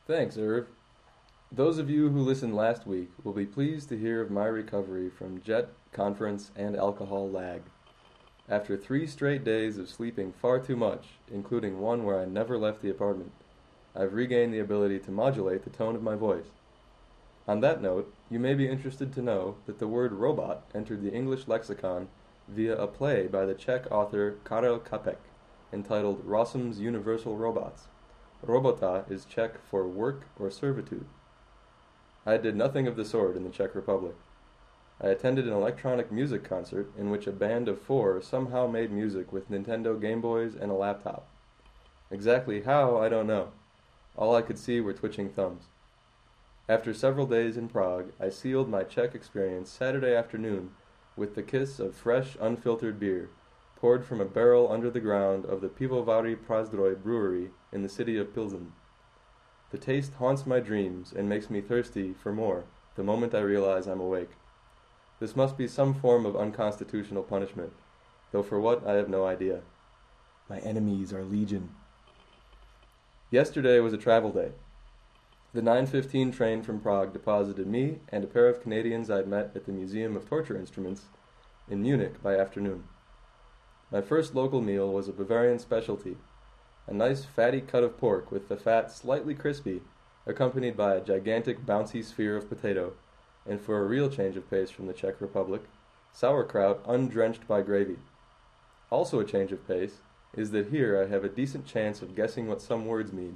Thanks, Irv. Those of you who listened last week will be pleased to hear of my recovery from jet, conference, and alcohol lag. After 3 straight days of sleeping far too much, including one where I never left the apartment, I've regained the ability to modulate the tone of my voice. On that note, you may be interested to know that the word robot entered the English lexicon via a play by the Czech author Karel Čapek, entitled Rossum's Universal Robots. Robota is Czech for work or servitude. I did nothing of the sort in the Czech Republic. I attended an electronic music concert in which a band of 4 somehow made music with Nintendo Game Boys and a laptop. Exactly how, I don't know. All I could see were twitching thumbs. After several days in Prague, I sealed my Czech experience Saturday afternoon with the kiss of fresh, unfiltered beer, poured from a barrel under the ground of the Pivovary Prazdroj brewery in the city of Pilsen. The taste haunts my dreams and makes me thirsty for more the moment I realize I'm awake. This must be some form of unconstitutional punishment, though for what I have no idea. My enemies are legion. Yesterday was a travel day. The 9:15 train from Prague deposited me and a pair of Canadians I'd met at the Museum of Torture Instruments in Munich by afternoon. My first local meal was a Bavarian specialty, a nice fatty cut of pork with the fat slightly crispy, accompanied by a gigantic bouncy sphere of potato, and for a real change of pace from the Czech Republic, sauerkraut undrenched by gravy. Also a change of pace is that here I have a decent chance of guessing what some words mean.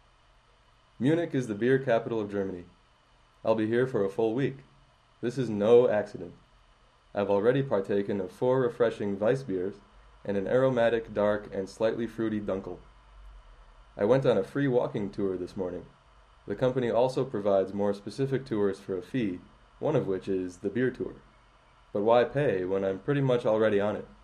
Munich is the beer capital of Germany. I'll be here for a full week. This is no accident. I've already partaken of 4 refreshing Weissbiers and an aromatic, dark, and slightly fruity Dunkel. I went on a free walking tour this morning. The company also provides more specific tours for a fee, one of which is the beer tour. But why pay when I'm pretty much already on it?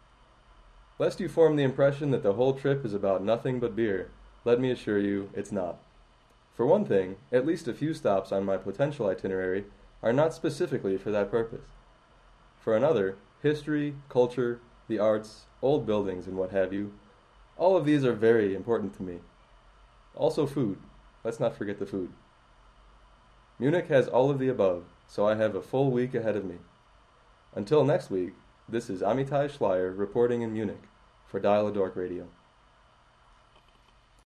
Lest you form the impression that the whole trip is about nothing but beer, let me assure you it's not. For one thing, at least a few stops on my potential itinerary are not specifically for that purpose. For another, history, culture, the arts, old buildings, and what have you, all of these are very important to me. Also food. Let's not forget the food. Munich has all of the above, so I have a full week ahead of me. Until next week, this is Amitai Schleier reporting in Munich for Dial-A-Dork Radio.